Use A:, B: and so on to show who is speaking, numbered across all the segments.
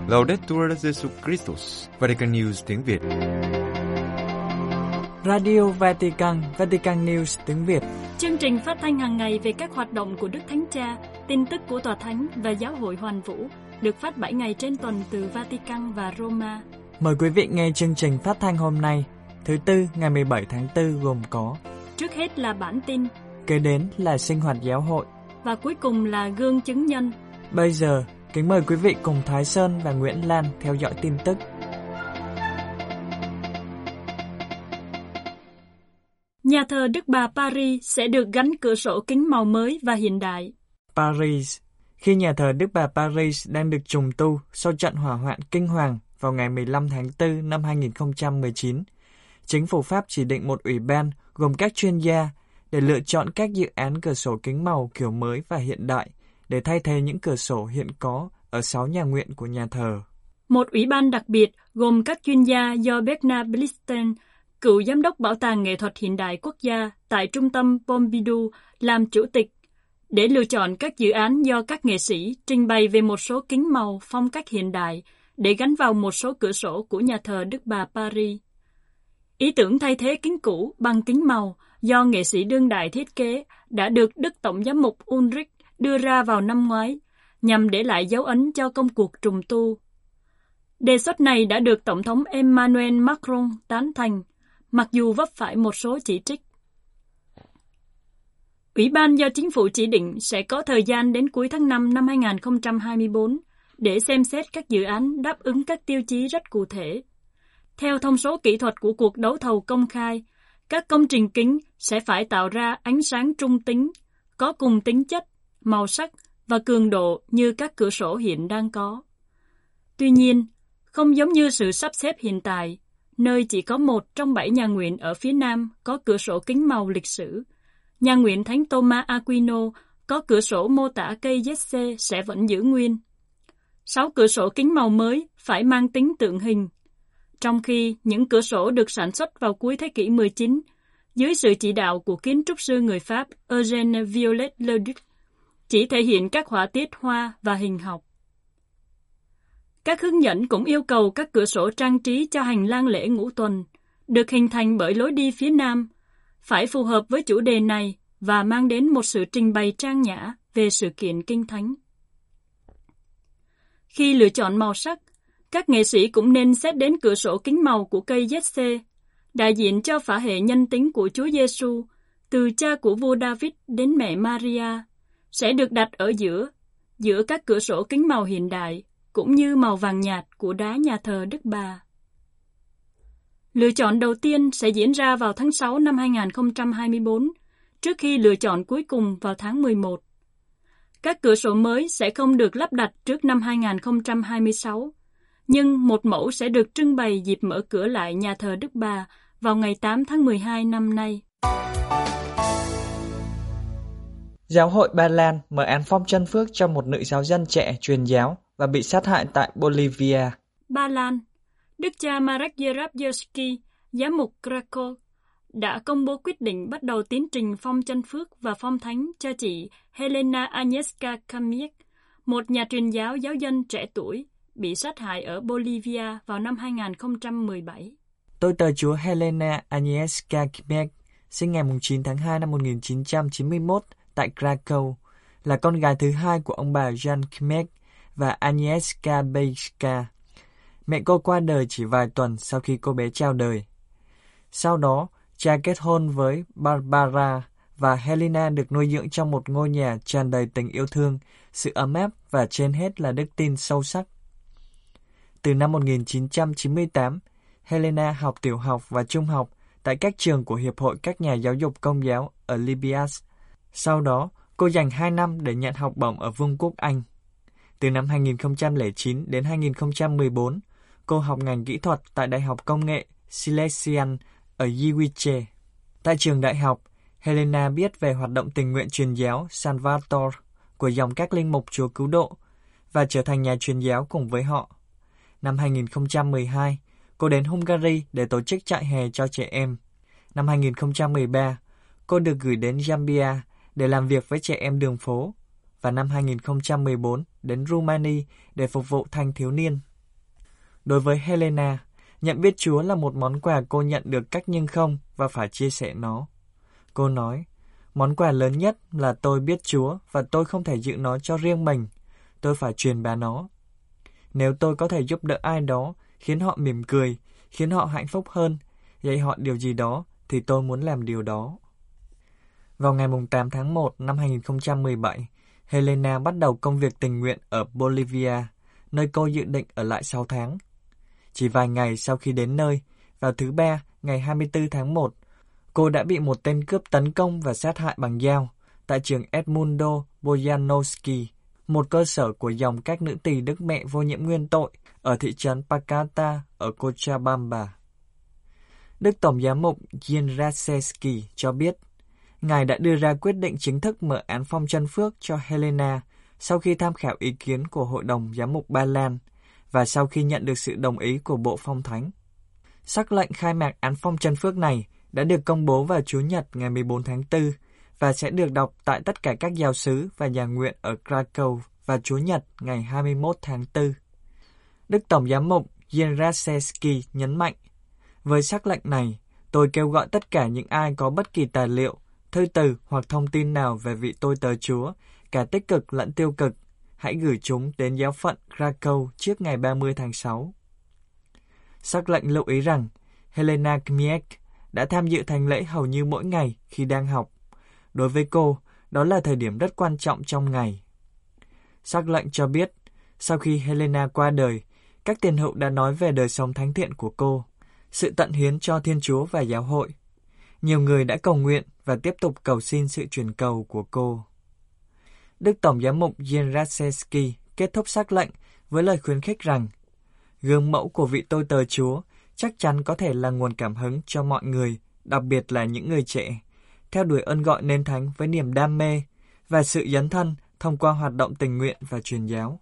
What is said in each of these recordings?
A: Laudetur Jesus Christus, Vatican News tiếng Việt.
B: Radio Vatican, Vatican News tiếng Việt.
C: Chương trình phát thanh hàng ngày về các hoạt động của Đức Thánh Cha, tin tức của Tòa Thánh và Giáo hội Hoàn Vũ, được phát 7 ngày trên tuần từ Vatican và Roma.
B: Mời quý vị nghe chương trình phát thanh hôm nay, thứ Tư ngày 17 tháng 4 gồm có:
C: trước hết là bản tin,
B: kế đến là sinh hoạt giáo hội
C: và cuối cùng là gương chứng nhân.
B: Bây giờ, kính mời quý vị cùng Thái Sơn và Nguyễn Lan theo dõi tin tức.
C: Nhà thờ Đức Bà Paris sẽ được gắn cửa sổ kính màu mới và hiện đại.
B: Paris. Khi nhà thờ Đức Bà Paris đang được trùng tu sau trận hỏa hoạn kinh hoàng vào ngày 15 tháng 4 năm 2019, chính phủ Pháp chỉ định một ủy ban gồm các chuyên gia để lựa chọn các dự án cửa sổ kính màu kiểu mới và hiện đại để thay thế những cửa sổ hiện có ở 6 nhà nguyện của nhà thờ.
C: Một ủy ban đặc biệt gồm các chuyên gia do Bernard Blitzen, cựu giám đốc Bảo tàng Nghệ thuật Hiện đại Quốc gia tại Trung tâm Pompidou, làm chủ tịch, để lựa chọn các dự án do các nghệ sĩ trình bày về một số kính màu phong cách hiện đại để gắn vào một số cửa sổ của nhà thờ Đức Bà Paris. Ý tưởng thay thế kính cũ bằng kính màu do nghệ sĩ đương đại thiết kế đã được Đức Tổng giám mục Ulrich đưa ra vào năm ngoái, nhằm để lại dấu ấn cho công cuộc trùng tu. Đề xuất này đã được Tổng thống Emmanuel Macron tán thành, mặc dù vấp phải một số chỉ trích. Ủy ban do chính phủ chỉ định sẽ có thời gian đến cuối tháng 5 năm 2024 để xem xét các dự án đáp ứng các tiêu chí rất cụ thể. Theo thông số kỹ thuật của cuộc đấu thầu công khai, các công trình kính sẽ phải tạo ra ánh sáng trung tính, có cùng tính chất, màu sắc và cường độ như các cửa sổ hiện đang có. Tuy nhiên, không giống như sự sắp xếp hiện tại, nơi chỉ có 1 trong 7 nhà nguyện ở phía Nam có cửa sổ kính màu lịch sử, nhà nguyện Thánh Thomas Aquino có cửa sổ mô tả cây Giê-xê sẽ vẫn giữ nguyên. 6 cửa sổ kính màu mới phải mang tính tượng hình, trong khi những cửa sổ được sản xuất vào cuối thế kỷ 19 dưới sự chỉ đạo của kiến trúc sư người Pháp Eugène Viollet-le-Duc chỉ thể hiện các họa tiết hoa và hình học. Các hướng dẫn cũng yêu cầu các cửa sổ trang trí cho hành lang lễ ngũ tuần, được hình thành bởi lối đi phía Nam, phải phù hợp với chủ đề này và mang đến một sự trình bày trang nhã về sự kiện kinh thánh. Khi lựa chọn màu sắc, các nghệ sĩ cũng nên xét đến cửa sổ kính màu của cây Giê-xê, đại diện cho phả hệ nhân tính của Chúa Giêsu, từ cha của vua David đến mẹ Maria, sẽ được đặt ở giữa các cửa sổ kính màu hiện đại, cũng như màu vàng nhạt của đá nhà thờ Đức Bà. Lựa chọn đầu tiên sẽ diễn ra vào tháng 6 năm 2024, trước khi lựa chọn cuối cùng vào tháng 11. Các cửa sổ mới sẽ không được lắp đặt trước năm 2026, nhưng một mẫu sẽ được trưng bày dịp mở cửa lại nhà thờ Đức Bà vào ngày 8 tháng 12 năm nay.
B: Giáo hội Ba Lan mở án phong chân phước cho một nữ giáo dân trẻ truyền giáo và bị sát hại tại Bolivia.
C: Ba Lan, Đức cha Marek Jarabowski, giám mục Krakow, đã công bố quyết định bắt đầu tiến trình phong chân phước và phong thánh cho chị Helena Agnieszka Kamiec, một nhà truyền giáo giáo dân trẻ tuổi, bị sát hại ở Bolivia vào năm 2017.
B: Tôi tớ Chúa Helena Agnieszka Kamiec, sinh ngày 9 tháng 2 năm 1991 tại Krakow, là con gái thứ hai của ông bà Jan Kamiec và Agnieszka Bejka. Mẹ cô qua đời chỉ vài tuần sau khi cô bé chào đời. Sau đó, cha kết hôn với Barbara và Helena được nuôi dưỡng trong một ngôi nhà tràn đầy tình yêu thương, sự ấm áp và trên hết là đức tin sâu sắc. Từ năm 1998, Helena học tiểu học và trung học tại các trường của Hiệp hội các nhà giáo dục Công giáo ở Libias. Sau đó, cô dành 2 năm để nhận học bổng ở Vương quốc Anh. Từ năm 2009 đến 2014, cô học ngành kỹ thuật tại Đại học Công nghệ Silesian ở Gliwice. Tại trường đại học, Helena biết về hoạt động tình nguyện truyền giáo Salvator của dòng các linh mục Chúa Cứu Độ và trở thành nhà truyền giáo cùng với họ. Năm 2012, cô đến Hungary để tổ chức trại hè cho trẻ em. Năm 2013, cô được gửi đến Zambia để làm việc với trẻ em đường phố, và năm 2014 đến Rumani để phục vụ thanh thiếu niên. Đối với Helena, nhận biết Chúa là một món quà cô nhận được cách nhưng không và phải chia sẻ nó. Cô nói, món quà lớn nhất là tôi biết Chúa và tôi không thể giữ nó cho riêng mình. Tôi phải truyền bá nó. Nếu tôi có thể giúp đỡ ai đó, khiến họ mỉm cười, khiến họ hạnh phúc hơn, dạy họ điều gì đó, thì tôi muốn làm điều đó. Vào ngày 8 tháng 1 năm 2017, Helena bắt đầu công việc tình nguyện ở Bolivia, nơi cô dự định ở lại 6 tháng. Chỉ vài ngày sau khi đến nơi, vào thứ Ba, ngày 24 tháng 1, cô đã bị một tên cướp tấn công và sát hại bằng dao tại trường Edmundo Bojanowski, một cơ sở của dòng các nữ tỳ Đức Mẹ vô nhiễm nguyên tội ở thị trấn Pacata ở Cochabamba. Đức Tổng giám mục Jean Raczewski cho biết, Ngài đã đưa ra quyết định chính thức mở án phong chân phước cho Helena sau khi tham khảo ý kiến của Hội đồng Giám mục Ba Lan và sau khi nhận được sự đồng ý của Bộ Phong Thánh. Sắc lệnh khai mạc án phong chân phước này đã được công bố vào Chủ nhật ngày 14 tháng 4 và sẽ được đọc tại tất cả các giáo xứ và nhà nguyện ở Krakow vào Chủ nhật ngày 21 tháng 4. Đức Tổng giám mục Jean Raczewski nhấn mạnh, với sắc lệnh này, tôi kêu gọi tất cả những ai có bất kỳ tài liệu, thư từ hoặc thông tin nào về vị tôi tớ Chúa, cả tích cực lẫn tiêu cực, hãy gửi chúng đến giáo phận Krakow trước ngày 30 tháng 6. Sắc lệnh lưu ý rằng, Helena Kmiec đã tham dự thánh lễ hầu như mỗi ngày khi đang học. Đối với cô, đó là thời điểm rất quan trọng trong ngày. Sắc lệnh cho biết, sau khi Helena qua đời, các tiền hữu đã nói về đời sống thánh thiện của cô, sự tận hiến cho Thiên Chúa và giáo hội. Nhiều người đã cầu nguyện và tiếp tục cầu xin sự truyền cầu của cô. Đức Tổng giám mục Jean Raczewski kết thúc sắc lệnh với lời khuyến khích rằng, gương mẫu của vị tôi tớ Chúa chắc chắn có thể là nguồn cảm hứng cho mọi người, đặc biệt là những người trẻ, theo đuổi ơn gọi nên thánh với niềm đam mê và sự dấn thân thông qua hoạt động tình nguyện và truyền giáo.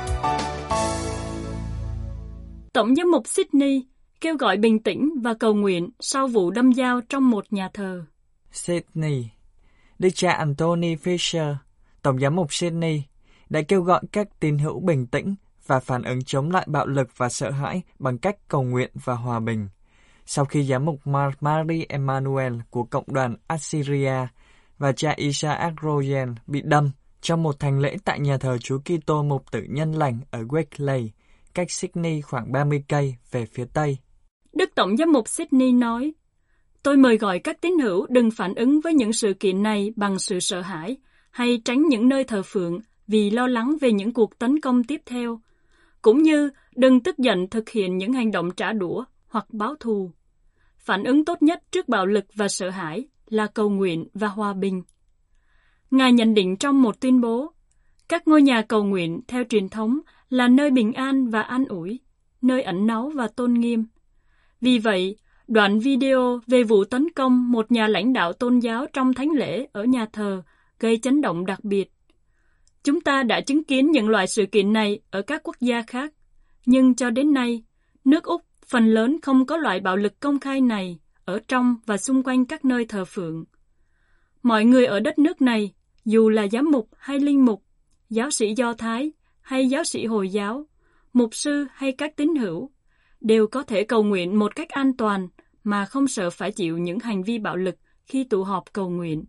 C: Tổng giám mục Sydney kêu gọi bình tĩnh và cầu nguyện sau vụ đâm dao trong một nhà thờ.
B: Sydney, Đức cha Anthony Fisher, Tổng giám mục Sydney, đã kêu gọi các tín hữu bình tĩnh và phản ứng chống lại bạo lực và sợ hãi bằng cách cầu nguyện và hòa bình. Sau khi giám mục Marie Emmanuel của Cộng đoàn Assyria và cha Isaac Royen bị đâm trong một thánh lễ tại nhà thờ Chúa Kitô Mục Tử Nhân Lành ở Wexley, cách Sydney khoảng 30 cây về phía tây.
C: Đức Tổng giám mục Sydney nói, tôi mời gọi các tín hữu đừng phản ứng với những sự kiện này bằng sự sợ hãi hay tránh những nơi thờ phượng vì lo lắng về những cuộc tấn công tiếp theo, cũng như đừng tức giận thực hiện những hành động trả đũa hoặc báo thù. Phản ứng tốt nhất trước bạo lực và sợ hãi là cầu nguyện và hòa bình. Ngài nhận định trong một tuyên bố, các ngôi nhà cầu nguyện theo truyền thống là nơi bình an và an ủi, nơi ẩn náu và tôn nghiêm. Vì vậy, đoạn video về vụ tấn công một nhà lãnh đạo tôn giáo trong thánh lễ ở nhà thờ gây chấn động đặc biệt. Chúng ta đã chứng kiến những loại sự kiện này ở các quốc gia khác, nhưng cho đến nay, nước Úc phần lớn không có loại bạo lực công khai này ở trong và xung quanh các nơi thờ phượng. Mọi người ở đất nước này, dù là giám mục hay linh mục, giáo sĩ Do Thái hay giáo sĩ Hồi giáo, mục sư hay các tín hữu, đều có thể cầu nguyện một cách an toàn mà không sợ phải chịu những hành vi bạo lực khi tụ họp cầu nguyện.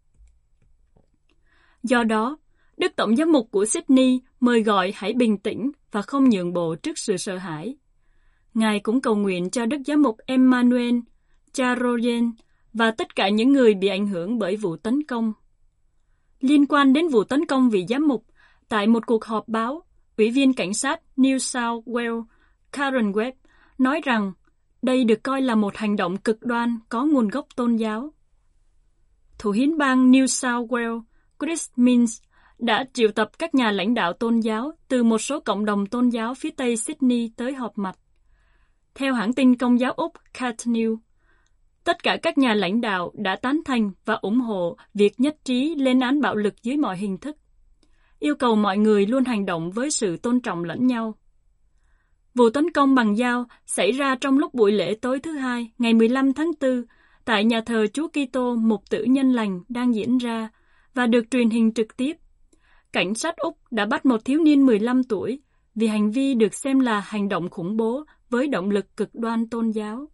C: Do đó, Đức Tổng giám mục của Sydney mời gọi hãy bình tĩnh và không nhượng bộ trước sự sợ hãi. Ngài cũng cầu nguyện cho Đức giám mục Emmanuel, cha Royen và tất cả những người bị ảnh hưởng bởi vụ tấn công. Liên quan đến vụ tấn công vị giám mục, tại một cuộc họp báo, Ủy viên Cảnh sát New South Wales Karen Webb nói rằng đây được coi là một hành động cực đoan có nguồn gốc tôn giáo. Thủ hiến bang New South Wales Chris Minns đã triệu tập các nhà lãnh đạo tôn giáo từ một số cộng đồng tôn giáo phía tây Sydney tới họp mặt. Theo hãng tin Công giáo Úc Cat News, tất cả các nhà lãnh đạo đã tán thành và ủng hộ việc nhất trí lên án bạo lực dưới mọi hình thức, yêu cầu mọi người luôn hành động với sự tôn trọng lẫn nhau. Vụ tấn công bằng dao xảy ra trong lúc buổi lễ tối thứ Hai, ngày 15 tháng 4, tại nhà thờ Chúa Kitô Mục Tử Nhân Lành đang diễn ra và được truyền hình trực tiếp. Cảnh sát Úc đã bắt một thiếu niên 15 tuổi vì hành vi được xem là hành động khủng bố với động lực cực đoan tôn giáo.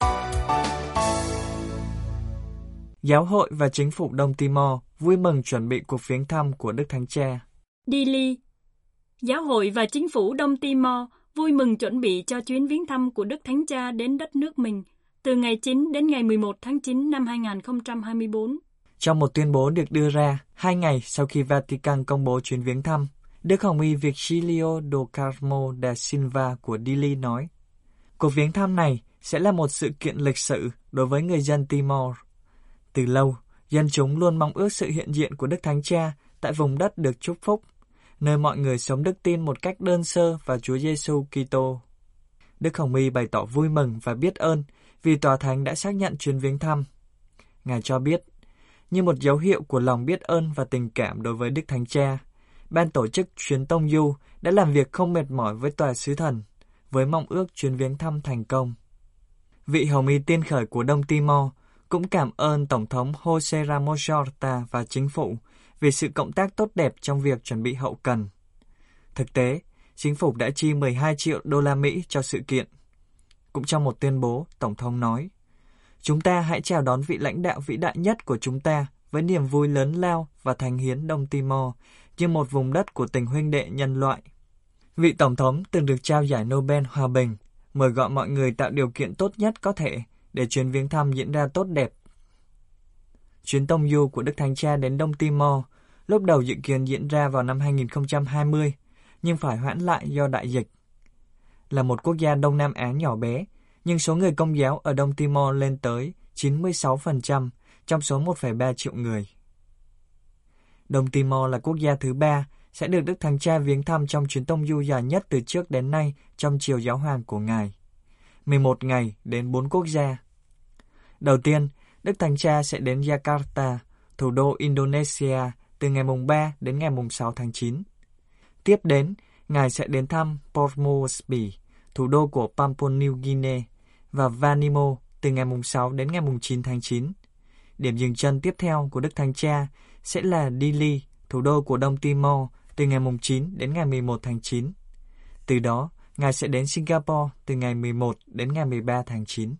B: Giáo hội và chính phủ Đông Timor vui mừng chuẩn bị cuộc viếng thăm của Đức Thánh Cha.
C: Dili. Giáo hội và chính phủ Đông Timor vui mừng chuẩn bị cho chuyến viếng thăm của Đức Thánh Cha đến đất nước mình từ ngày 9 đến ngày 11 tháng 9 năm 2024.
B: Trong một tuyên bố được đưa ra 2 ngày sau khi Vatican công bố chuyến viếng thăm, Đức Hồng y Virgilio do Carmo da Silva của Dili nói, cuộc viếng thăm này sẽ là một sự kiện lịch sử đối với người dân Timor. Từ lâu, dân chúng luôn mong ước sự hiện diện của Đức Thánh Cha tại vùng đất được chúc phúc, nơi mọi người sống đức tin một cách đơn sơ vào Chúa Giêsu Kitô. Đức Hồng y bày tỏ vui mừng và biết ơn vì Tòa Thánh đã xác nhận chuyến viếng thăm. Ngài cho biết, như một dấu hiệu của lòng biết ơn và tình cảm đối với Đức Thánh Cha, ban tổ chức chuyến tông du đã làm việc không mệt mỏi với Tòa Sứ Thần, với mong ước chuyến viếng thăm thành công. Vị Hồng y tiên khởi của Đông Timor cũng cảm ơn Tổng thống José Ramos Horta và chính phủ vì sự cộng tác tốt đẹp trong việc chuẩn bị hậu cần. Thực tế, chính phủ đã chi 12 triệu đô la Mỹ cho sự kiện. Cũng trong một tuyên bố, Tổng thống nói, chúng ta hãy chào đón vị lãnh đạo vĩ đại nhất của chúng ta với niềm vui lớn lao và thánh hiến Đông Timor như một vùng đất của tình huynh đệ nhân loại. Vị Tổng thống từng được trao giải Nobel Hòa Bình, mời gọi mọi người tạo điều kiện tốt nhất có thể để chuyến viếng thăm diễn ra tốt đẹp. Chuyến tông du của Đức Thánh Cha đến Đông Timor lúc đầu dự kiến diễn ra vào năm 2020, nhưng phải hoãn lại do đại dịch. Là một quốc gia Đông Nam Á nhỏ bé, nhưng số người Công giáo ở Đông Timor lên tới 96% trong số 1,3 triệu người. Đông Timor là quốc gia thứ 3 sẽ được Đức Thánh Cha viếng thăm trong chuyến tông du dài nhất từ trước đến nay trong triều giáo hoàng của Ngài. 11 ngày đến 4 quốc gia. Đầu tiên, Đức Thánh Cha sẽ đến Jakarta, thủ đô Indonesia, từ ngày mùng 3 đến ngày mùng 6 tháng 9. Tiếp đến, Ngài sẽ đến thăm Port Moresby, thủ đô của Papua New Guinea, và Vanimo từ ngày mùng 6 đến ngày mùng 9 tháng 9. Điểm dừng chân tiếp theo của Đức Thánh Cha sẽ là Dili, thủ đô của Đông Timor, từ ngày mùng 9 đến ngày 11 tháng 9. Từ đó, Ngài sẽ đến Singapore từ ngày 11 đến ngày 13 tháng 9.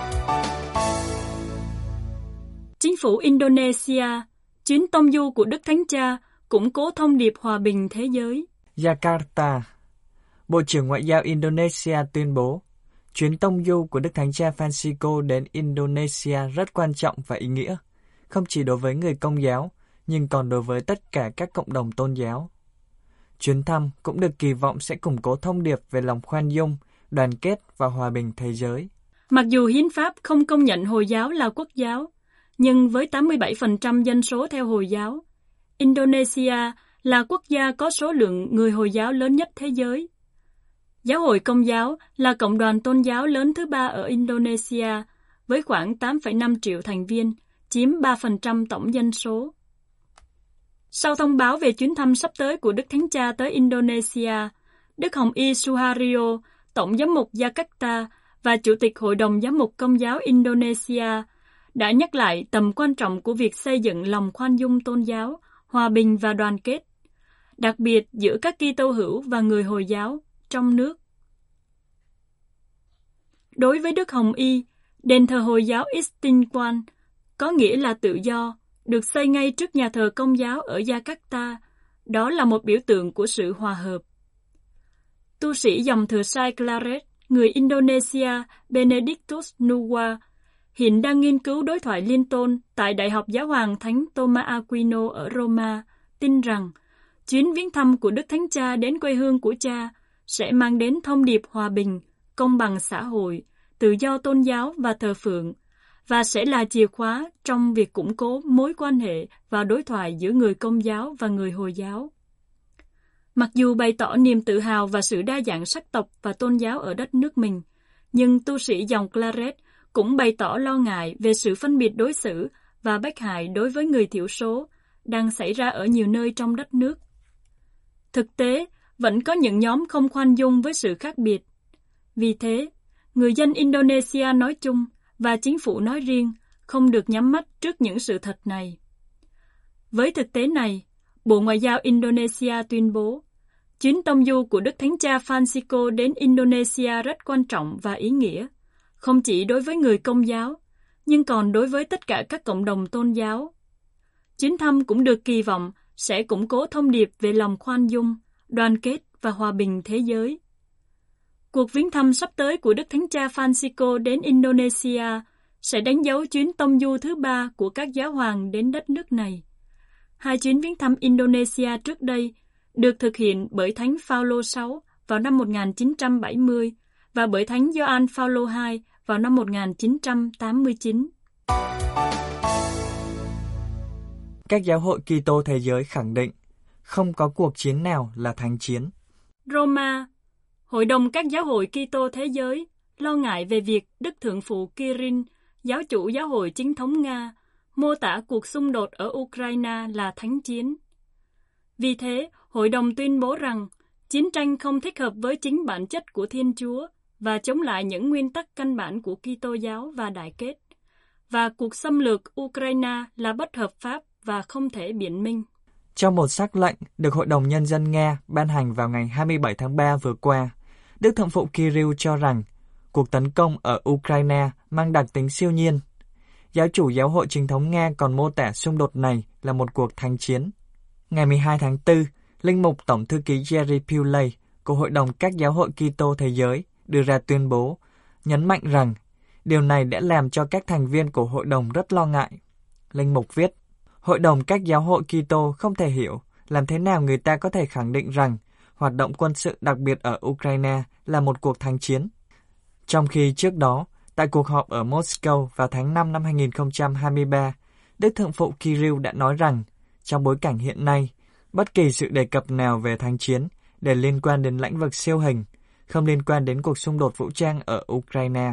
C: Chính phủ Indonesia, chuyến tông du của Đức Thánh Cha củng cố thông điệp hòa bình thế giới.
B: Jakarta. Bộ trưởng Ngoại giao Indonesia tuyên bố, chuyến tông du của Đức Thánh Cha Francisco đến Indonesia rất quan trọng và ý nghĩa, không chỉ đối với người Công giáo, nhưng còn đối với tất cả các cộng đồng tôn giáo. Chuyến thăm cũng được kỳ vọng sẽ củng cố thông điệp về lòng khoan dung, đoàn kết và hòa bình thế giới.
C: Mặc dù hiến pháp không công nhận Hồi giáo là quốc giáo, nhưng với 87% dân số theo Hồi giáo, Indonesia là quốc gia có số lượng người Hồi giáo lớn nhất thế giới. Giáo hội Công giáo là cộng đoàn tôn giáo lớn thứ 3 ở Indonesia, với khoảng 8,5 triệu thành viên, chiếm 3% tổng dân số. Sau thông báo về chuyến thăm sắp tới của Đức Thánh Cha tới Indonesia, Đức Hồng y Suharyo, Tổng giám mục Jakarta và Chủ tịch Hội đồng Giám mục Công giáo Indonesia đã nhắc lại tầm quan trọng của việc xây dựng lòng khoan dung tôn giáo, hòa bình và đoàn kết, đặc biệt giữa các Kitô hữu và người Hồi giáo trong nước. Đối với Đức Hồng y, đền thờ Hồi giáo Istiqlal, có nghĩa là tự do, được xây ngay trước nhà thờ Công giáo ở Jakarta. Đó là một biểu tượng của sự hòa hợp. Tu sĩ dòng thừa sai Claret, người Indonesia Benedictus Nuwa, hiện đang nghiên cứu đối thoại liên tôn tại Đại học Giáo hoàng Thánh Thomas Aquino ở Roma, tin rằng chuyến viếng thăm của Đức Thánh Cha đến quê hương của Cha sẽ mang đến thông điệp hòa bình, công bằng xã hội, tự do tôn giáo và thờ phượng, và sẽ là chìa khóa trong việc củng cố mối quan hệ và đối thoại giữa người Công giáo và người Hồi giáo. Mặc dù bày tỏ niềm tự hào và sự đa dạng sắc tộc và tôn giáo ở đất nước mình, nhưng tu sĩ dòng Claret cũng bày tỏ lo ngại về sự phân biệt đối xử và bách hại đối với người thiểu số đang xảy ra ở nhiều nơi trong đất nước. Thực tế, vẫn có những nhóm không khoan dung với sự khác biệt. Vì thế, người dân Indonesia nói chung và chính phủ nói riêng không được nhắm mắt trước những sự thật này. Với thực tế này, Bộ Ngoại giao Indonesia tuyên bố, Chuyến tông du của Đức Thánh Cha Francisco đến Indonesia rất quan trọng và ý nghĩa, không chỉ đối với người Công giáo, nhưng còn đối với tất cả các cộng đồng tôn giáo. Chuyến thăm cũng được kỳ vọng sẽ củng cố thông điệp về lòng khoan dung, đoàn kết và hòa bình thế giới. Cuộc viếng thăm sắp tới của Đức Thánh Cha Francisco đến Indonesia sẽ đánh dấu chuyến tông du thứ 3 của các giáo hoàng đến đất nước này. 2 chuyến viếng thăm Indonesia trước đây được thực hiện bởi Thánh Phaolô VI vào năm 1970 và bởi Thánh Gioan Phaolô II vào năm 1989.
B: Các giáo hội Kitô thế giới khẳng định không có cuộc chiến nào là thánh chiến.
C: Roma, Hội đồng các giáo hội Kitô thế giới lo ngại về việc Đức Thượng phụ Kirill, giáo chủ giáo hội chính thống Nga, mô tả cuộc xung đột ở Ukraine là thánh chiến. Vì thế, Hội đồng tuyên bố rằng chiến tranh không thích hợp với chính bản chất của Thiên Chúa và chống lại những nguyên tắc căn bản của Kitô giáo và đại kết, và cuộc xâm lược Ukraine là bất hợp pháp và không thể biện minh.
B: Trong một sắc lệnh được Hội đồng Nhân dân Nga ban hành vào ngày 27 tháng 3 vừa qua, Đức Thượng phụ Kirill cho rằng cuộc tấn công ở Ukraine mang đặc tính siêu nhiên. Giáo chủ giáo hội chính thống Nga còn mô tả xung đột này là một cuộc thánh chiến. Ngày 12 tháng 4, Linh mục Tổng thư ký Jerry Pillay của Hội đồng các giáo hội Kitô thế giới đưa ra tuyên bố, nhấn mạnh rằng điều này đã làm cho các thành viên của hội đồng rất lo ngại. Linh mục viết, Hội đồng các giáo hội Kitô không thể hiểu làm thế nào người ta có thể khẳng định rằng hoạt động quân sự đặc biệt ở Ukraine là một cuộc thánh chiến. Trong khi trước đó, tại cuộc họp ở Moscow vào tháng 5 năm 2023, Đức Thượng phụ Kirill đã nói rằng trong bối cảnh hiện nay, bất kỳ sự đề cập nào về thánh chiến đều liên quan đến lĩnh vực siêu hình, không liên quan đến cuộc xung đột vũ trang ở Ukraine.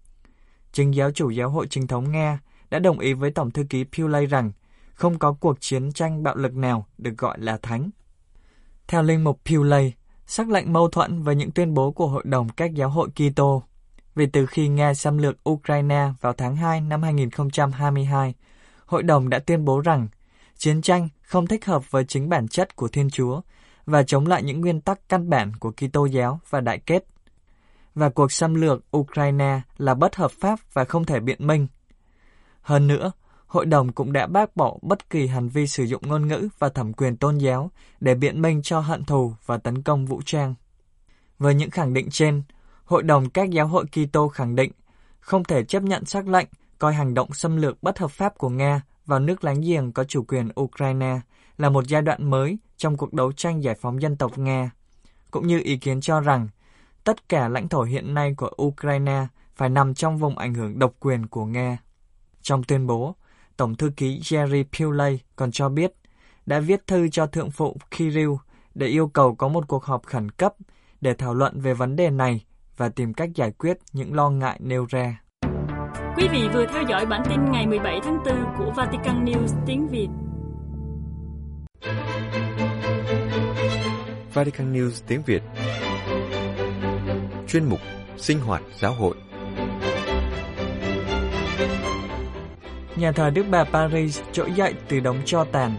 B: Chính giáo chủ giáo hội chính thống Nga đã đồng ý với Tổng thư ký Pillay rằng không có cuộc chiến tranh bạo lực nào được gọi là thánh. Theo Linh mục Pillay, sắc lệnh mâu thuẫn với những tuyên bố của Hội đồng các giáo hội Kitô. Vì từ khi Nga xâm lược Ukraine vào tháng 2 năm 2022, Hội đồng đã tuyên bố rằng chiến tranh không thích hợp với chính bản chất của Thiên Chúa và chống lại những nguyên tắc căn bản của Kitô giáo và đại kết. Và cuộc xâm lược Ukraine là bất hợp pháp và không thể biện minh. Hơn nữa, Hội đồng cũng đã bác bỏ bất kỳ hành vi sử dụng ngôn ngữ và thẩm quyền tôn giáo để biện minh cho hận thù và tấn công vũ trang. Với những khẳng định trên, Hội đồng các giáo hội Kitô khẳng định không thể chấp nhận sắc lệnh coi hành động xâm lược bất hợp pháp của Nga vào nước láng giềng có chủ quyền Ukraine là một giai đoạn mới trong cuộc đấu tranh giải phóng dân tộc Nga, cũng như ý kiến cho rằng tất cả lãnh thổ hiện nay của Ukraine phải nằm trong vùng ảnh hưởng độc quyền của Nga. Trong tuyên bố, Tổng thư ký Jerry Pillay còn cho biết đã viết thư cho Thượng phụ Kirill để yêu cầu có một cuộc họp khẩn cấp để thảo luận về vấn đề này và tìm cách giải quyết những lo ngại nêu ra.
C: Quý vị vừa theo dõi bản tin ngày 17 tháng 4 của Vatican News tiếng Việt.
A: Vatican News tiếng Việt. Chuyên mục Sinh hoạt giáo hội.
B: Nhà thờ Đức Bà Paris trỗi dậy từ đống tro tàn.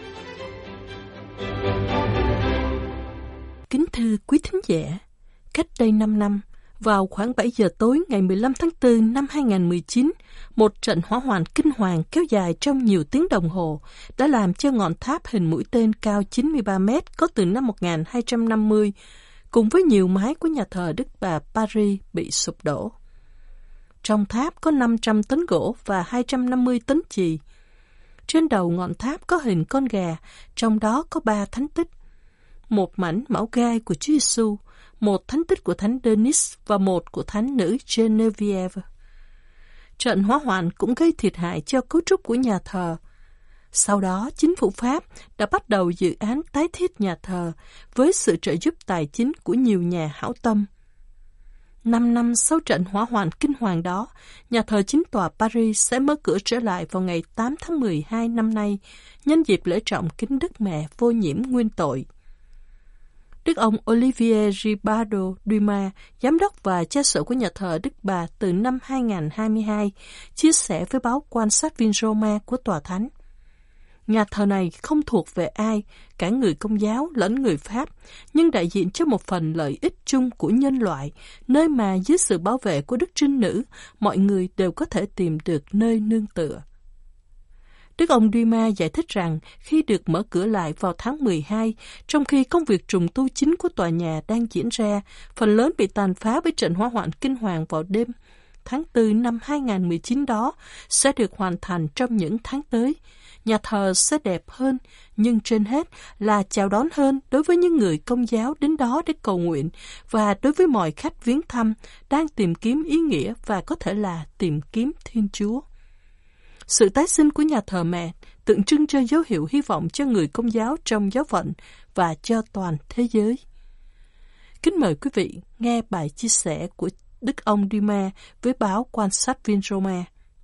D: Kính thưa quý thính giả, cách đây 5 năm, vào khoảng 7 giờ tối ngày 15 tháng 4 năm 2019, một trận hỏa hoạn kinh hoàng kéo dài trong nhiều tiếng đồng hồ đã làm cho ngọn tháp hình mũi tên cao 93 mét có từ năm 1250 cùng với nhiều mái của nhà thờ Đức Bà Paris bị sụp đổ. Trong tháp có 500 tấn gỗ và 250 tấn chì. Trên đầu ngọn tháp có hình con gà, trong đó có 3 thánh tích. Một mảnh mão gai của Chúa Giêsu, một thánh tích của Thánh Denis và một của Thánh nữ Genevieve. Trận hỏa hoạn cũng gây thiệt hại cho cấu trúc của nhà thờ. Sau đó, chính phủ Pháp đã bắt đầu dự án tái thiết nhà thờ với sự trợ giúp tài chính của nhiều nhà hảo tâm. 5 năm sau trận hỏa hoạn kinh hoàng đó, nhà thờ chính tòa Paris sẽ mở cửa trở lại vào ngày 8 tháng 12 năm nay, nhân dịp lễ trọng kính Đức Mẹ vô nhiễm nguyên tội. Đức ông Olivier Ribardo Dumas, giám đốc và cha sở của nhà thờ Đức Bà từ năm 2022, chia sẻ với báo Quan sát viên Roma của Tòa Thánh. Nhà thờ này không thuộc về ai, cả người Công giáo lẫn người Pháp, nhưng đại diện cho một phần lợi ích chung của nhân loại, nơi mà dưới sự bảo vệ của Đức Trinh Nữ, mọi người đều có thể tìm được nơi nương tựa. Đức ông Dumas giải thích rằng khi được mở cửa lại vào tháng 12, trong khi công việc trùng tu chính của tòa nhà đang diễn ra, phần lớn bị tàn phá với trận hỏa hoạn kinh hoàng vào đêm tháng 4 năm 2019 đó, sẽ được hoàn thành trong những tháng tới. Nhà thờ sẽ đẹp hơn, nhưng trên hết là chào đón hơn đối với những người Công giáo đến đó để cầu nguyện và đối với mọi khách viếng thăm đang tìm kiếm ý nghĩa và có thể là tìm kiếm Thiên Chúa. Sự tái sinh của nhà thờ mẹ tượng trưng cho dấu hiệu hy vọng cho người Công giáo trong giáo phận và cho toàn thế giới. Kính mời quý vị nghe bài chia sẻ của Đức ông Dumas với báo Quan sát viên Roma.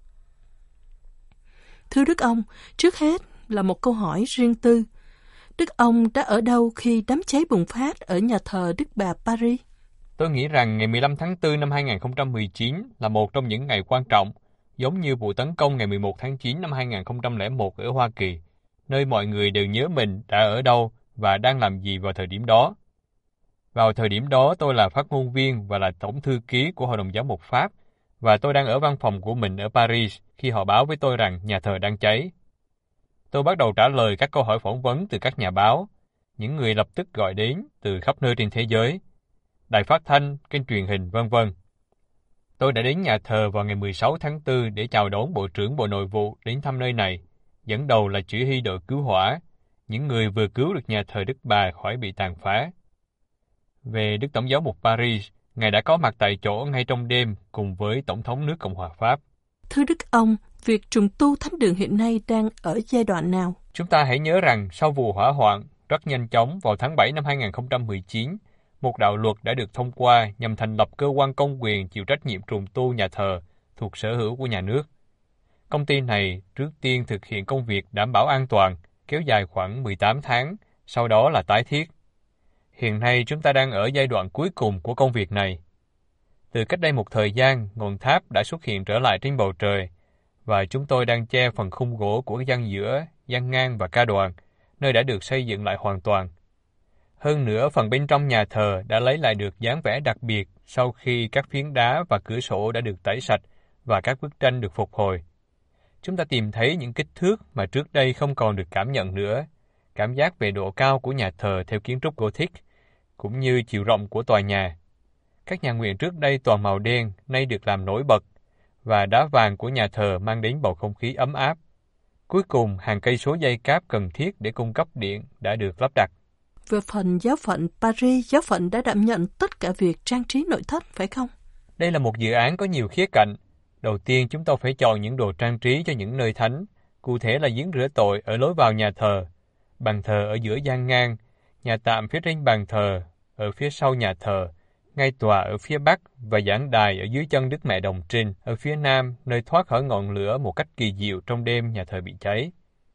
D: Thưa Đức ông, trước hết là một câu hỏi riêng tư. Đức ông đã ở đâu khi đám cháy bùng phát ở nhà thờ Đức Bà Paris?
E: Tôi nghĩ rằng ngày 15 tháng 4 năm 2019 là một trong những ngày quan trọng, giống như vụ tấn công ngày 11 tháng 9 năm 2001 ở Hoa Kỳ, nơi mọi người đều nhớ mình đã ở đâu và đang làm gì vào thời điểm đó. Vào thời điểm đó, tôi là phát ngôn viên và là tổng thư ký của Hội đồng Giám mục Pháp, và tôi đang ở văn phòng của mình ở Paris khi họ báo với tôi rằng nhà thờ đang cháy. Tôi bắt đầu trả lời các câu hỏi phỏng vấn từ các nhà báo, những người lập tức gọi đến từ khắp nơi trên thế giới, đài phát thanh, kênh truyền hình, v.v. Tôi đã đến nhà thờ vào ngày 16 tháng 4 để chào đón Bộ trưởng Bộ Nội vụ đến thăm nơi này, dẫn đầu là chỉ huy đội cứu hỏa, những người vừa cứu được nhà thờ Đức Bà khỏi bị tàn phá. Về Đức Tổng giám mục Paris, Ngài đã có mặt tại chỗ ngay trong đêm cùng với Tổng thống nước Cộng hòa Pháp.
D: Thưa Đức ông, việc trùng tu thánh đường hiện nay đang ở giai đoạn nào?
E: Chúng ta hãy nhớ rằng sau vụ hỏa hoạn rất nhanh chóng vào tháng 7 năm 2019, một đạo luật đã được thông qua nhằm thành lập cơ quan công quyền chịu trách nhiệm trùng tu nhà thờ thuộc sở hữu của nhà nước. Công ty này trước tiên thực hiện công việc đảm bảo an toàn, kéo dài khoảng 18 tháng, sau đó là tái thiết. Hiện nay chúng ta đang ở giai đoạn cuối cùng của công việc này. Từ cách đây một thời gian, ngọn tháp đã xuất hiện trở lại trên bầu trời, và chúng tôi đang che phần khung gỗ của gian giữa, gian ngang và ca đoàn, nơi đã được xây dựng lại hoàn toàn. Hơn nữa, phần bên trong nhà thờ đã lấy lại được dáng vẻ đặc biệt sau khi các phiến đá và cửa sổ đã được tẩy sạch và các bức tranh được phục hồi. Chúng ta tìm thấy những kích thước mà trước đây không còn được cảm nhận nữa, cảm giác về độ cao của nhà thờ theo kiến trúc Gothic, cũng như chiều rộng của tòa nhà. Các nhà nguyện trước đây toàn màu đen, nay được làm nổi bật, và đá vàng của nhà thờ mang đến bầu không khí ấm áp. Cuối cùng, hàng cây số dây cáp cần thiết để cung cấp điện đã được lắp đặt.
D: Về phần giáo phận Paris, giáo phận đã đảm nhận tất cả việc trang trí nội thất, phải không?
E: Đây là một dự án có nhiều khía cạnh. Đầu tiên, chúng tôi phải chọn những đồ trang trí cho những nơi thánh, cụ thể là giếng rửa tội ở lối vào nhà thờ, bàn thờ ở giữa gian ngang, nhà tạm phía trên bàn thờ, ở phía sau nhà thờ, ngay tòa ở phía bắc và giảng đài ở dưới chân Đức Mẹ Đồng Trinh ở phía nam, nơi thoát khỏi ngọn lửa một cách kỳ diệu trong đêm nhà thờ bị cháy.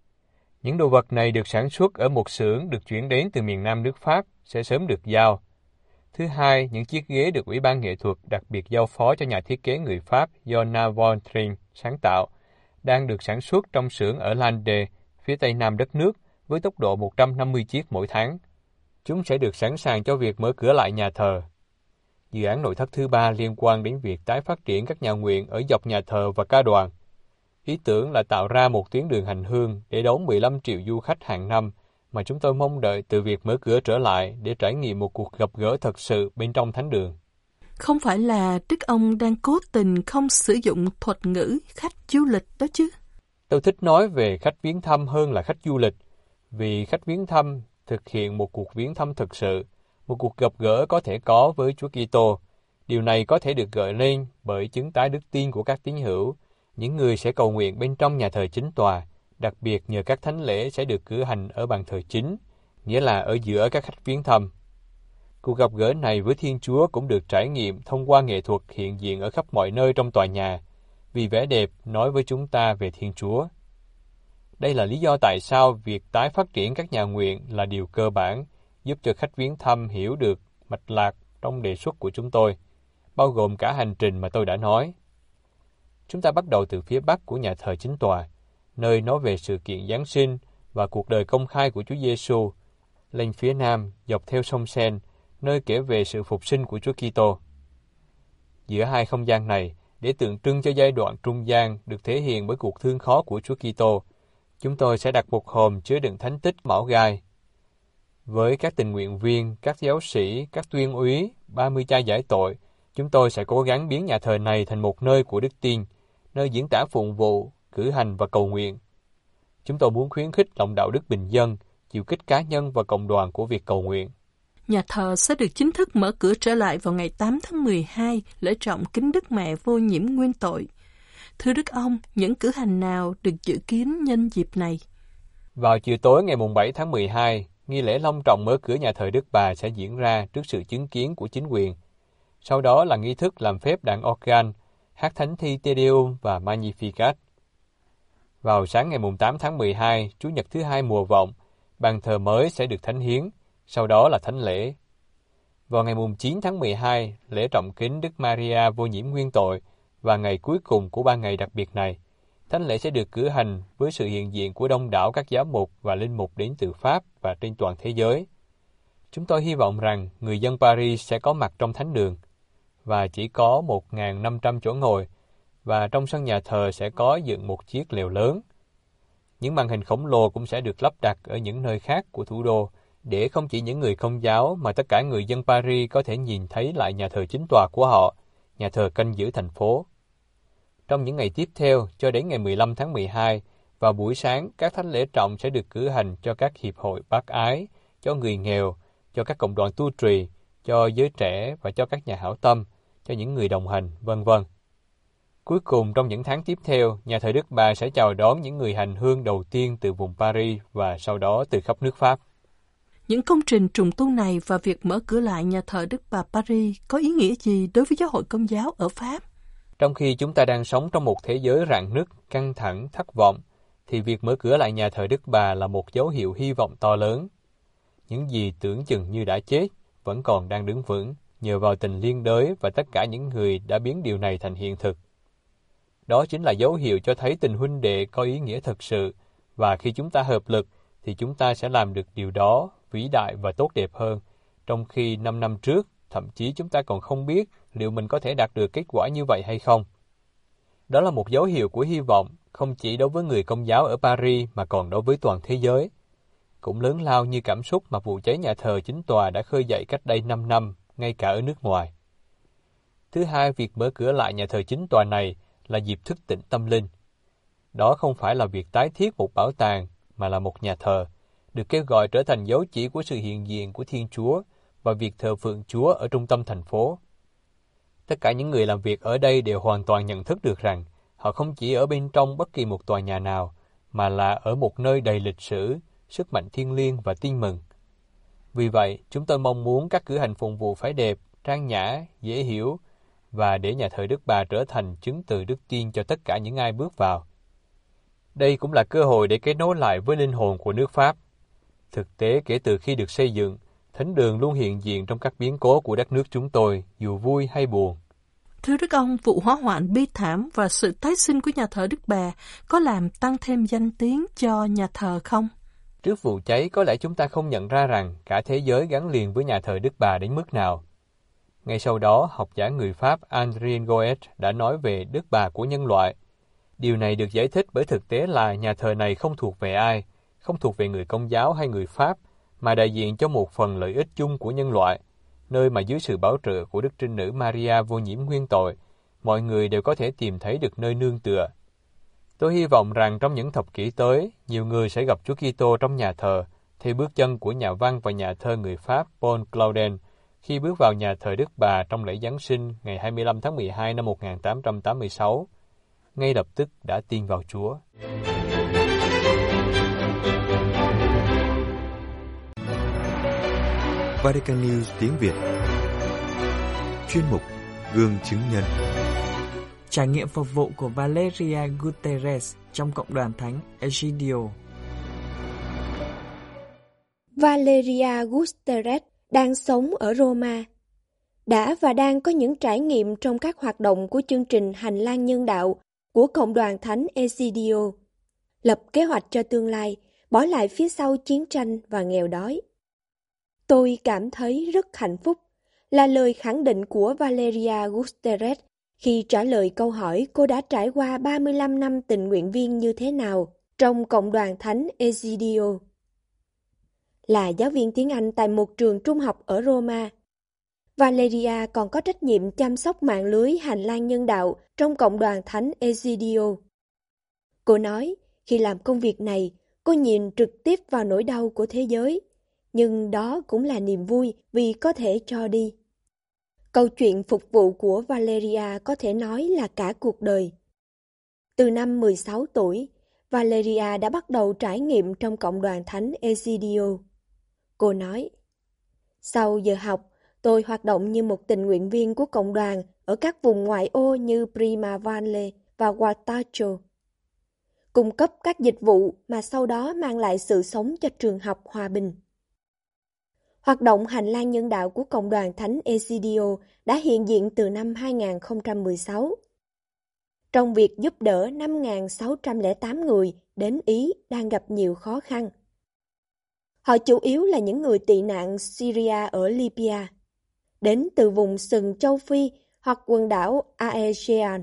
E: Những đồ vật này được sản xuất ở một xưởng được chuyển đến từ miền Nam nước Pháp sẽ sớm được giao. Thứ hai, những chiếc ghế được Ủy ban nghệ thuật đặc biệt giao phó cho nhà thiết kế người Pháp Johanna von Tring sáng tạo, đang được sản xuất trong xưởng ở Lande, phía tây nam đất nước, với tốc độ 150 chiếc mỗi tháng. Chúng sẽ được sẵn sàng cho việc mở cửa lại nhà thờ. Dự án nội thất thứ ba liên quan đến việc tái phát triển các nhà nguyện ở dọc nhà thờ và ca đoàn. Ý tưởng là tạo ra một tuyến đường hành hương để đón 15 triệu du khách hàng năm mà chúng tôi mong đợi từ việc mở cửa trở lại để trải nghiệm một cuộc gặp gỡ thật sự bên trong thánh đường.
D: Không phải là Đức ông đang cố tình không sử dụng thuật ngữ khách du lịch đó chứ?
E: Tôi thích nói về khách viếng thăm hơn là khách du lịch, vì khách viếng thăm thực hiện một cuộc viếng thăm thực sự, một cuộc gặp gỡ có thể có với Chúa Kitô. Điều này có thể được gợi lên bởi chứng tái đức tin của các tín hữu, những người sẽ cầu nguyện bên trong nhà thờ chính tòa, đặc biệt nhờ các thánh lễ sẽ được cử hành ở bàn thờ chính, nghĩa là ở giữa các khách viếng thăm. Cuộc gặp gỡ này với Thiên Chúa cũng được trải nghiệm thông qua nghệ thuật hiện diện ở khắp mọi nơi trong tòa nhà, vì vẻ đẹp nói với chúng ta về Thiên Chúa. Đây là lý do tại sao việc tái phát triển các nhà nguyện là điều cơ bản, giúp cho khách viếng thăm hiểu được mạch lạc trong đề xuất của chúng tôi, bao gồm cả hành trình mà tôi đã nói. Chúng ta bắt đầu từ phía bắc của nhà thờ chính tòa, nơi nói về sự kiện Giáng sinh, và cuộc đời công khai của Chúa Giêsu, lên phía nam dọc theo sông Sen, nơi kể về sự phục sinh của Chúa Kitô. Giữa hai không gian này, để tượng trưng cho giai đoạn trung gian được thể hiện bởi cuộc thương khó của Chúa Kitô, chúng tôi sẽ đặt một hòm chứa đựng thánh tích mão gai. Với các tình nguyện viên, các giáo sĩ, các tuyên úy, 30 cha giải tội, chúng tôi sẽ cố gắng biến nhà thờ này thành một nơi của đức tin, nơi diễn tả phụng vụ, cử hành và cầu nguyện. Chúng tôi muốn khuyến khích lòng đạo đức bình dân, chịu kích cá nhân và cộng đoàn của việc cầu nguyện.
D: Nhà thờ sẽ được chính thức mở cửa trở lại vào ngày 8 tháng 12, lễ trọng kính Đức Mẹ Vô Nhiễm Nguyên Tội. Thưa Đức ông, những cử hành nào được dự kiến nhân dịp này?
E: Vào chiều tối ngày 7 tháng 12, nghi lễ long trọng mở cửa nhà thờ Đức Bà sẽ diễn ra trước sự chứng kiến của chính quyền. Sau đó là nghi thức làm phép đàn organ, hát thánh thi Te Deum và Magnificat. Vào sáng ngày 8 tháng 12, Chủ nhật thứ hai mùa vọng, bàn thờ mới sẽ được thánh hiến, sau đó là thánh lễ. Vào ngày 9 tháng 12, lễ trọng kính Đức Maria Vô Nhiễm Nguyên Tội và ngày cuối cùng của 3 ngày đặc biệt này, thánh lễ sẽ được cử hành với sự hiện diện của đông đảo các giám mục và linh mục đến từ Pháp và trên toàn thế giới. Chúng tôi hy vọng rằng người dân Paris sẽ có mặt trong thánh đường, và chỉ có 1.500 chỗ ngồi, và trong sân nhà thờ sẽ có dựng một chiếc lều lớn. Những màn hình khổng lồ cũng sẽ được lắp đặt ở những nơi khác của thủ đô, để không chỉ những người Công giáo mà tất cả người dân Paris có thể nhìn thấy lại nhà thờ chính tòa của họ, nhà thờ canh giữ thành phố. Trong những ngày tiếp theo, cho đến ngày 15 tháng 12, vào buổi sáng, các thánh lễ trọng sẽ được cử hành cho các hiệp hội bác ái, cho người nghèo, cho các cộng đoàn tu trì, cho giới trẻ và cho các nhà hảo tâm, cho những người đồng hành, vân vân. Cuối cùng, trong những tháng tiếp theo, nhà thờ Đức Bà sẽ chào đón những người hành hương đầu tiên từ vùng Paris và sau đó từ khắp nước Pháp.
D: Những công trình trùng tu này và việc mở cửa lại nhà thờ Đức Bà Paris có ý nghĩa gì đối với giáo hội Công giáo ở Pháp?
E: Trong khi chúng ta đang sống trong một thế giới rạn nứt, căng thẳng, thất vọng, thì việc mở cửa lại nhà thờ Đức Bà là một dấu hiệu hy vọng to lớn. Những gì tưởng chừng như đã chết vẫn còn đang đứng vững nhờ vào tình liên đới và tất cả những người đã biến điều này thành hiện thực. Đó chính là dấu hiệu cho thấy tình huynh đệ có ý nghĩa thực sự, và khi chúng ta hợp lực thì chúng ta sẽ làm được điều đó vĩ đại và tốt đẹp hơn, trong khi 5 năm trước, thậm chí chúng ta còn không biết liệu mình có thể đạt được kết quả như vậy hay không. Đó là một dấu hiệu của hy vọng, không chỉ đối với người Công giáo ở Paris mà còn đối với toàn thế giới. Cũng lớn lao như cảm xúc mà vụ cháy nhà thờ chính tòa đã khơi dậy cách đây 5 năm, ngay cả ở nước ngoài. Thứ hai, việc mở cửa lại nhà thờ chính tòa này là dịp thức tỉnh tâm linh. Đó không phải là việc tái thiết một bảo tàng, mà là một nhà thờ, được kêu gọi trở thành dấu chỉ của sự hiện diện của Thiên Chúa và việc thờ phượng Chúa ở trung tâm thành phố. Tất cả những người làm việc ở đây đều hoàn toàn nhận thức được rằng họ không chỉ ở bên trong bất kỳ một tòa nhà nào, mà là ở một nơi đầy lịch sử, sức mạnh thiêng liêng và tin mừng. Vì vậy, chúng tôi mong muốn các cử hành phụng vụ phải đẹp, trang nhã, dễ hiểu, và để nhà thờ Đức Bà trở thành chứng từ đức tin cho tất cả những ai bước vào. Đây cũng là cơ hội để kết nối lại với linh hồn của nước Pháp. Thực tế, kể từ khi được xây dựng, thánh đường luôn hiện diện trong các biến cố của đất nước chúng tôi, dù vui hay buồn.
D: Thưa Đức ông, vụ hỏa hoạn bi thảm và sự tái sinh của nhà thờ Đức Bà có làm tăng thêm danh tiếng cho nhà thờ không?
E: Trước vụ cháy, có lẽ chúng ta không nhận ra rằng cả thế giới gắn liền với nhà thờ Đức Bà đến mức nào. Ngay sau đó, học giả người Pháp Adrien Goet đã nói về Đức Bà của nhân loại. Điều này được giải thích bởi thực tế là nhà thờ này không thuộc về ai, không thuộc về người Công giáo hay người Pháp, mà đại diện cho một phần lợi ích chung của nhân loại, nơi mà dưới sự bảo trợ của Đức Trinh Nữ Maria Vô Nhiễm Nguyên Tội, mọi người đều có thể tìm thấy được nơi nương tựa. Tôi hy vọng rằng trong những thập kỷ tới, nhiều người sẽ gặp Chúa Kitô trong nhà thờ, theo bước chân của nhà văn và nhà thơ người Pháp Paul Claudel, khi bước vào nhà thờ Đức Bà trong lễ Giáng sinh ngày 25 tháng 12 năm 1886, ngay lập tức đã tin vào Chúa.
A: Vatican News tiếng Việt. Chuyên mục Gương chứng nhân.
B: Trải nghiệm phục vụ của Valeria Gutierrez trong cộng đoàn thánh Egidio.
F: Valeria Gutierrez đang sống ở Roma, đã và đang có những trải nghiệm trong các hoạt động của chương trình Hành lang nhân đạo của cộng đoàn thánh Egidio. Lập kế hoạch cho tương lai, bỏ lại phía sau chiến tranh và nghèo đói. Tôi cảm thấy rất hạnh phúc, là lời khẳng định của Valeria Gutierrez khi trả lời câu hỏi cô đã trải qua 35 năm tình nguyện viên như thế nào trong Cộng đoàn Thánh Egidio. Là giáo viên tiếng Anh tại một trường trung học ở Roma, Valeria còn có trách nhiệm chăm sóc mạng lưới hành lang nhân đạo trong Cộng đoàn Thánh Egidio. Cô nói, khi làm công việc này, cô nhìn trực tiếp vào nỗi đau của thế giới, nhưng đó cũng là niềm vui vì có thể cho đi. Câu chuyện phục vụ của Valeria có thể nói là cả cuộc đời. Từ năm 16 tuổi, Valeria đã bắt đầu trải nghiệm trong Cộng đoàn Thánh Egidio. Cô nói, sau giờ học, tôi hoạt động như một tình nguyện viên của cộng đoàn ở các vùng ngoại ô như Prima Valle và Guartacho, cung cấp các dịch vụ mà sau đó mang lại sự sống cho trường học hòa bình. Hoạt động hành lang nhân đạo của Cộng đoàn Thánh Egidio đã hiện diện từ năm 2016, trong việc giúp đỡ 5.608 người đến Ý đang gặp nhiều khó khăn. Họ chủ yếu là những người tị nạn Syria ở Libya, đến từ vùng sừng châu Phi hoặc quần đảo Aegean.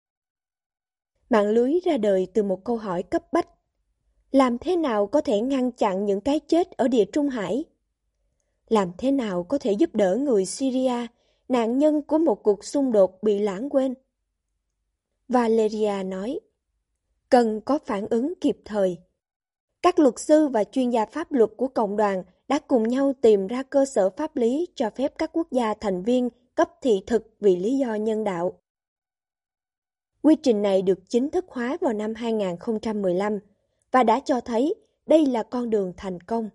F: Mạng lưới ra đời từ một câu hỏi cấp bách. Làm thế nào có thể ngăn chặn những cái chết ở Địa Trung Hải? Làm thế nào có thể giúp đỡ người Syria, nạn nhân của một cuộc xung đột bị lãng quên? Valeria nói, cần có phản ứng kịp thời. Các luật sư và chuyên gia pháp luật của cộng đoàn đã cùng nhau tìm ra cơ sở pháp lý cho phép các quốc gia thành viên cấp thị thực vì lý do nhân đạo. Quy trình này được chính thức hóa vào năm 2015 và đã cho thấy đây là con đường thành công.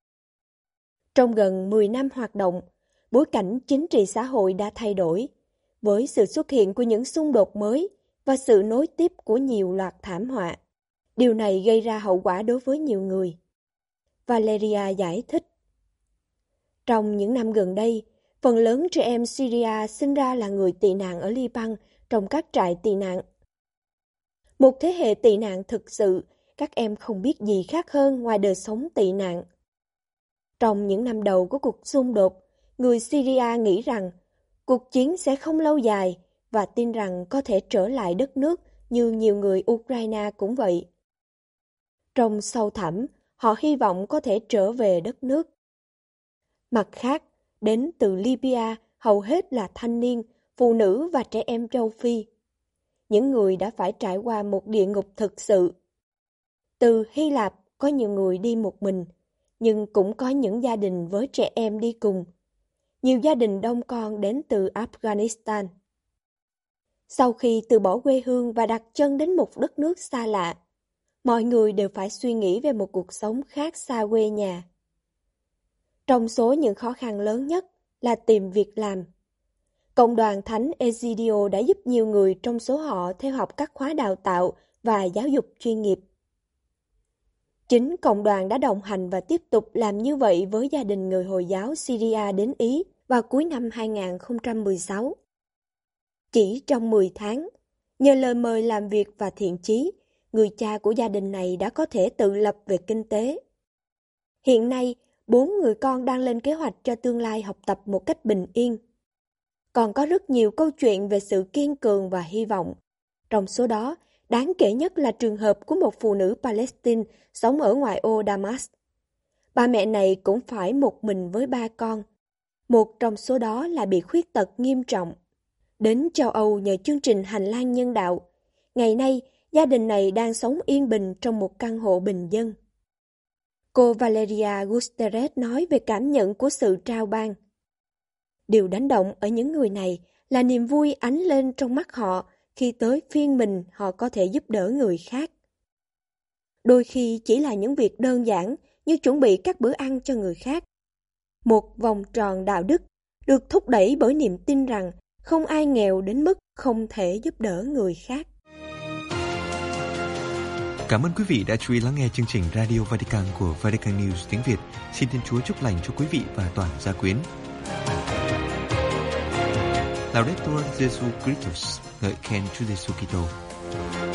F: Trong gần 10 năm hoạt động, bối cảnh chính trị xã hội đã thay đổi, với sự xuất hiện của những xung đột mới và sự nối tiếp của nhiều loạt thảm họa. Điều này gây ra hậu quả đối với nhiều người. Valeria giải thích. Trong những năm gần đây, phần lớn trẻ em Syria sinh ra là người tị nạn ở Liban trong các trại tị nạn. Một thế hệ tị nạn thực sự, các em không biết gì khác hơn ngoài đời sống tị nạn. Trong những năm đầu của cuộc xung đột, người Syria nghĩ rằng cuộc chiến sẽ không lâu dài và tin rằng có thể trở lại đất nước như nhiều người Ukraine cũng vậy. Trong sâu thẳm, họ hy vọng có thể trở về đất nước. Mặt khác, đến từ Libya hầu hết là thanh niên, phụ nữ và trẻ em châu Phi. Những người đã phải trải qua một địa ngục thực sự. Từ Hy Lạp có nhiều người đi một mình, nhưng cũng có những gia đình với trẻ em đi cùng. Nhiều gia đình đông con đến từ Afghanistan. Sau khi từ bỏ quê hương và đặt chân đến một đất nước xa lạ, mọi người đều phải suy nghĩ về một cuộc sống khác xa quê nhà. Trong số những khó khăn lớn nhất là tìm việc làm. Cộng đoàn Thánh Egidio đã giúp nhiều người trong số họ theo học các khóa đào tạo và giáo dục chuyên nghiệp. Chính cộng đoàn đã đồng hành và tiếp tục làm như vậy với gia đình người Hồi giáo Syria đến Ý vào cuối năm 2016. Chỉ trong 10 tháng, nhờ lời mời làm việc và thiện chí, người cha của gia đình này đã có thể tự lập về kinh tế. Hiện nay, 4 người con đang lên kế hoạch cho tương lai học tập một cách bình yên. Còn có rất nhiều câu chuyện về sự kiên cường và hy vọng. Trong số đó, đáng kể nhất là trường hợp của một phụ nữ Palestine sống ở ngoại ô Damas. Bà mẹ này cũng phải một mình với 3 con. Một trong số đó là bị khuyết tật nghiêm trọng. Đến châu Âu nhờ chương trình hành lang nhân đạo. Ngày nay, gia đình này đang sống yên bình trong một căn hộ bình dân. Cô Valeria Gutierrez nói về cảm nhận của sự trao ban. Điều đánh động ở những người này là niềm vui ánh lên trong mắt họ khi tới phiên mình họ có thể giúp đỡ người khác. Đôi khi chỉ là những việc đơn giản như chuẩn bị các bữa ăn cho người khác. Một vòng tròn đạo đức được thúc đẩy bởi niềm tin rằng không ai nghèo đến mức không thể giúp đỡ người khác.
A: Cảm ơn quý vị đã chú ý lắng nghe chương trình Radio Vatican của Vatican News tiếng Việt. Xin Thiên Chúa chúc lành cho quý vị và toàn gia quyến. Laudetur Jesu Christus, ngợi khen Chúa Giêsu Kitô.